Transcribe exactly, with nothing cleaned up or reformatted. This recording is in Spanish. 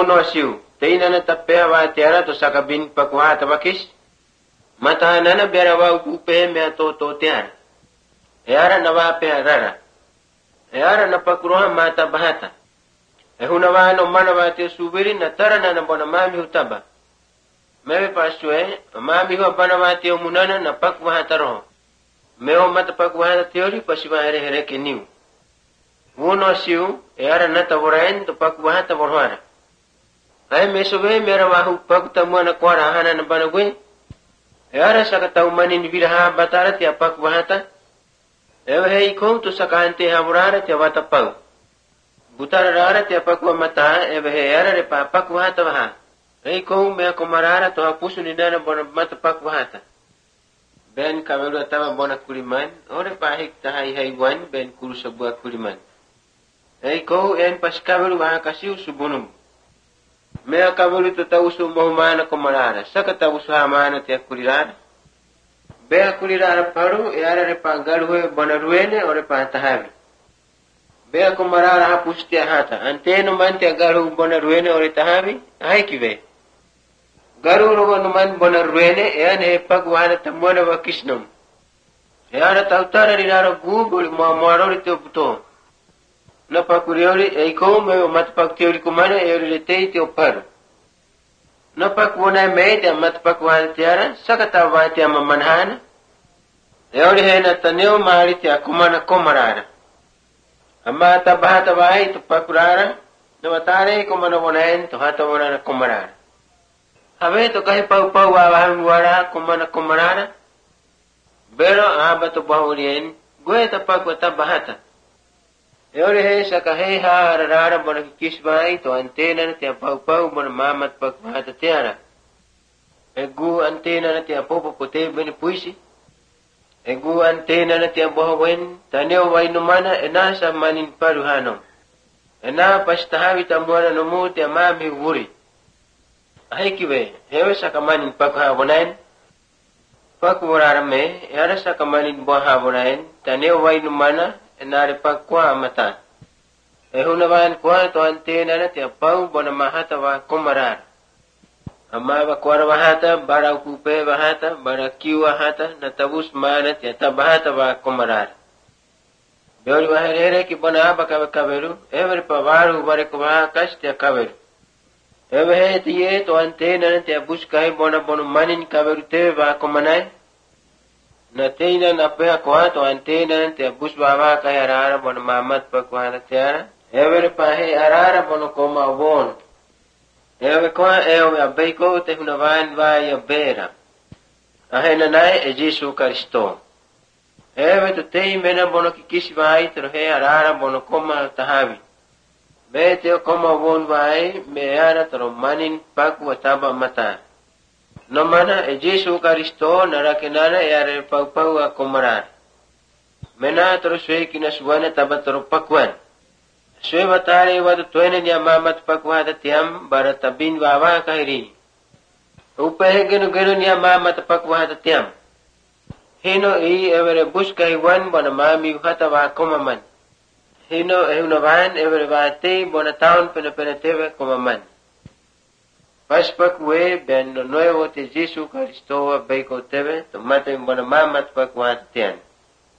uno siu teina na tapea wa tiara to sakabin pakwa tabakis mata nana biara wa upe me to to tiara eara na wa pe rara eara na pakruha mata bahata e huna wa no mana wa te subiri na tarana na bona mami utaba mewe pasue mami ho bana wa te munana na pakwa taro meo mata pakwa teori pasiwa here here ke niu uno siu eara na taboraen to pakwa ta borhara ai mesobe mera wahu pakta muana kwara hana na bana gwe eara sakata umani ni biraha batara ti apak wahata ewe hei ko to sakante haburara ti wata pau butara rara ti apak mata ewe he era re pa apak wahata waha hei ko me ko marara to apusu ni dana bona mata pak wahata ben kabelu tama bona kuliman ore pa hik tahai hei wan ben kuru sabua kuliman hei ko en pas kabelu waha kasiu subunum mea kabulu to tausu mohumana komarara saka tausu hamana te kulirara bea kulirara paru eara re pangaruhe bonaruene ore pantahavi bea komarara hapusti hata anteno mante garu bonaruene ore tahavi haikive garu rogo man bonaruene eane pagwana tamona wa kisnum eara tautara rinaro gubul mo morori te puto na pakuriori eiko me matpak teori kumana eori retei te oparu na pakwona me te matpak wa tiara sakata wa te mamanhana eori hena taneo mari te kumana komarara amma tabata wa to pakurara no watare kumana bonaen to hata bona komarara habe to kahi pau pau wa wara kumana komarara bero abato bahurien goe ta pakwa tabata eore he saka he ha rara bona kisbai to antena te pau pau bona mamat pakwa ta tiara egu antena te popo pote ben puisi egu antena te bohwen taneo wainu mana enasa manin paruhano ena pastahawi tamwana no mute mami wuri aikiwe hewe saka manin pakwa bonain pakwara me era saka manin boha bonain taneo wainu mana enare pakwa mata ehunawan kwa to antena na te pau bona mahata wa komarar amma ba kwara bahata bara kupe bahata bara kiwa hata na tabus mana te tabahata wa komarar beori wa here ki bona ba ka kaberu ever pavaru bare ko ba kaste kaberu ever he tie to antena na te bus kai bona bona manin kaberu te wa komanai na teina na pea kwa to antena te bus baba ka arara bon mamat pakwa tiara ever pahe arara bon koma bon ever kwa ewe abeiko te hunavan va ya bera ahena nai e Jesu Kristo ever to tei mena bon ki kisvai tro he arara bon koma tahavi bete koma bon vai me ara tro manin pakwa taba mata no mana e Jesu Kristo narakenana eare pau pau a komarar mena tro swe kina suwana tabatro pakwan swe batare wad toene nya mamat pakwa da tiam barata bin wawa kairi upe genu genu nya mamat pakwa da tiam hino i evere bus kai wan bona mami hata wa komaman hino ehuna van evere vate bona town pene pene teve komaman paspak we ben no nuevo te Jesu Kristo beiko teve to mate bona mamat pakwa tian